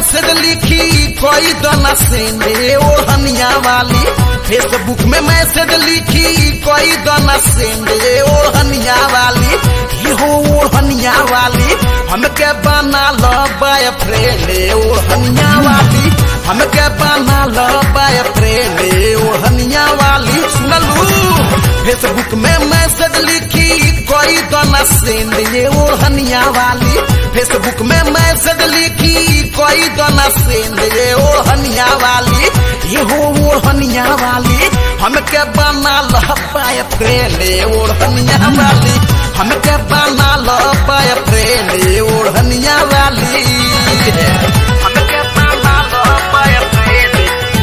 Message लिखी कोई दना सेंडे ओढ़निया वाली। फेसबुक में मैसेज लिखी कोई दना सेंडे ओढ़निया वाली। हो ओढ़निया वाली हमके बना लो बॉयफ्रेंड ओढ़निया वाली। हमके बना लो बॉयफ्रेंड ओढ़निया वाली। सुनलू फेसबुक में मैसेज लिखी कोई दना सेंडे ओढ़निया वाली। फेसबुक में मैसेज लिखी कोई दना सेंडे ओढ़निया वाली। ये हो ओढ़निया वाली हमके बना लो बॉयफ्रेंड ओढ़निया वाली। हमके बना लो बॉयफ्रेंड ओढ़निया वाली। हमके बना लो बॉयफ्रेंड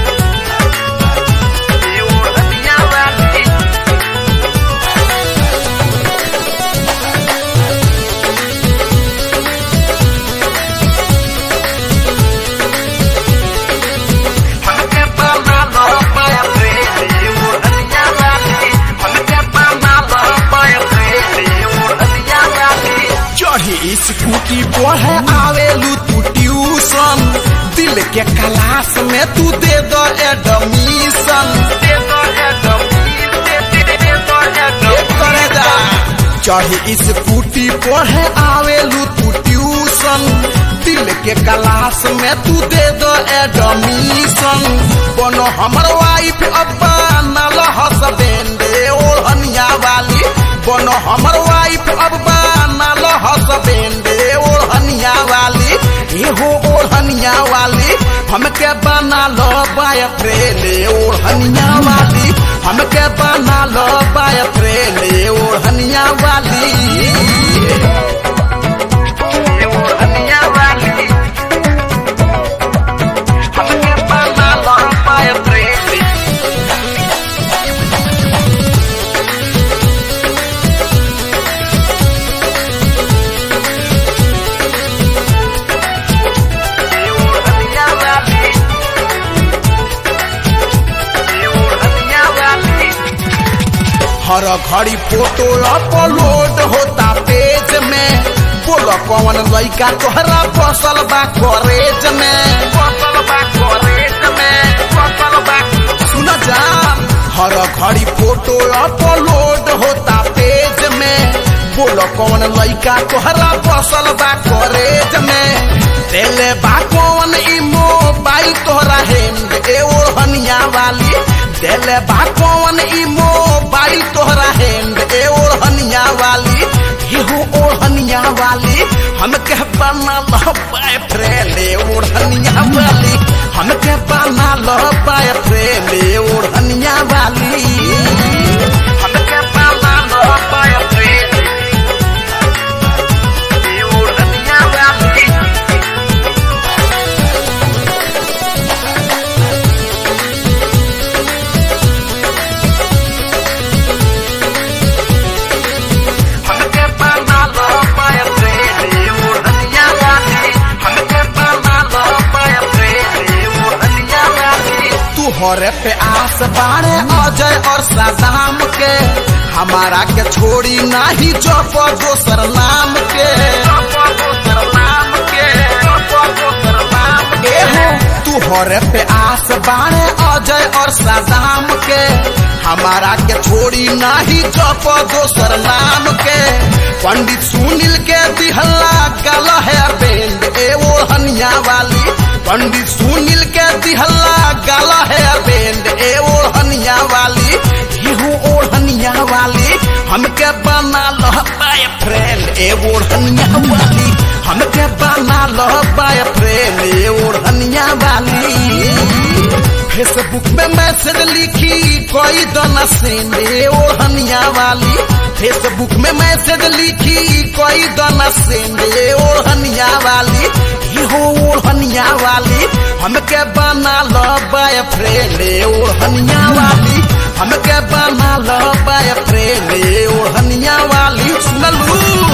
ओढ़निया वाली। हमके बना लो बॉयफ्रेंड ओढ़निया वाली। हमके बना लो बॉयफ्रेंड ओढ़निया वाली। चढ़ी स्कूटी पढ़े आवेलू तू ट्यूशन। दिल के क्लास में तू दे दो एडमिशन। चढ़ी स्कूटी पढ़े आवेलू तू ट्यूशन। दिल के क्लास में तू दे दो एडमिशन। बनो हमर वाइफ अब्बा नाल हसबैंड ओढ़निया वाली। बनो हमर वाइफ अब्बा नाल हसबैंड ओढ़निया वाली। ये हो ओढ़निया वाली हमके बना लो बॉयफ्रेंड ओढ़निया वाली। हमके बना लो बॉयफ्रेंड ओढ़निया वाली। ओढ़निया वाली हमके बना लो बॉयफ्रेंड। हर घड़ी फोटो अपलोड होता पेज में। बोलो कौन लड़का तोहरा बसल बा कॉलेज में। सुन जा हर घड़ी फोटो अपलोड होता पेज में। बोलो कौन लड़का तोहरा बसल बा कॉलेज में। देले बा कौन ई मोबाइल तोहरा हैंड ओढ़निया वाली। देले बा कौन ई मोबाइल तोहरा हैंड ओढ़निया वाली। ये हो ओढ़निया वाली हमके बना लो बॉयफ्रेंड ओढ़निया वाली। हमके बना लो बॉयफ्रेंड ओढ़निया वाली। हमके बना लो बॉयफ्रेंड ओढ़निया वाली। तोहरे पे आस बाड़े अजय और सदाम के। हमारा के छोड़ी नाही जप दोसर नाम के। तोहरे पे आस बाड़े अजय और सदाम के। हमारा के छोड़ी नाही जप दोसर नाम के। पंडित सुनील के दिहला गल है बेंड ओढ़निया वाली। पंडित सुनील के दिहला गल है बेंड ओढ़निया वाली। ये हो ओढ़निया वाली हमके बना लो बॉयफ्रेंड ओढ़निया वाली। हमके बना लो बॉयफ्रेंड ओढ़निया वाली। फेसबुक में मैसेज लिखी कोई दना सेंडे ओढ़निया वाली। फेसबुक में मैसेज लिखी कोई दना सेंडे ओढ़निया वाली। ये हो ओढ़निया वाली हमके बना लो बॉयफ्रेंड ओढ़निया वाली। हमके बना लो बॉयफ्रेंड ओढ़निया वाली। सुनलू।